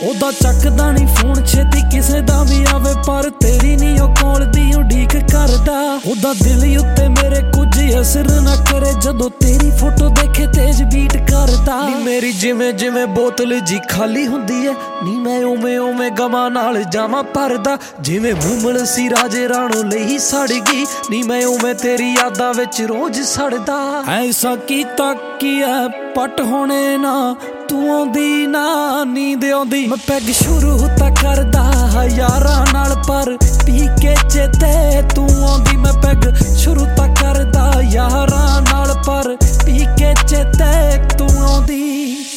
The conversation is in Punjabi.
ਉਹਦਾ ਚੱਕਦਾ ਨੀ ਫੋਨ ਛੇਤੀ ਕਿਸੇ ਦਾ ਵੀ ਆਵੇ, ਪਰ ਤੇਰੀ ਨੀ ਉਹ ਕੋਲ ਦੀ ਉਡੀਕ ਕਰਦਾ। ਉਹਦਾ ਦਿਲ ਉੱਤੇ ਮੇਰੇ ਕੁਝ ਅਸਰ ਨਾ ਕਰੇ, ਜਦੋਂ ਤੇਰੀ ਫੋਟੋ ਦੇਖੇ ਤੇਜ਼ ਬੀਟ ਕਰਦਾ। ਨੀ ਮੇਰੀ ਜਿਵੇਂ ਜਿਵੇਂ ਬੋਤਲ ਜੀ ਖਾਲੀ ਹੁੰਦੀ ਐ, ਨੀ ਮੈਂ ਉਵੇਂ ਉਵੇਂ ਗਮਾਂ ਨਾਲ ਜਾਵਾਂ ਭਰਦਾ। ਜਿਵੇਂ ਮੂਮਲ ਸੀ ਰਾਜੇ ਰਾਣੋ ਲਈ ਸੜ ਗਈ, ਨੀ ਮੈਂ ਉਵੇਂ ਤੇਰੀ ਯਾਦਾਂ ਵਿੱਚ ਰੋਜ਼ ਸੜਦਾ। ਐਸਾ ਕੀਤਾ ਕੀ ਐ ਪੱਟ ਹੋਣੇ ਨਾ, ਤੂੰ ਆਉਂਦੀ ਨਾ ਨੀਂਦ ਆਉਂਦੀ। ਮੈਂ ਪੈਗ ਸ਼ੁਰੂ ਤਾਂ ਕਰਦਾ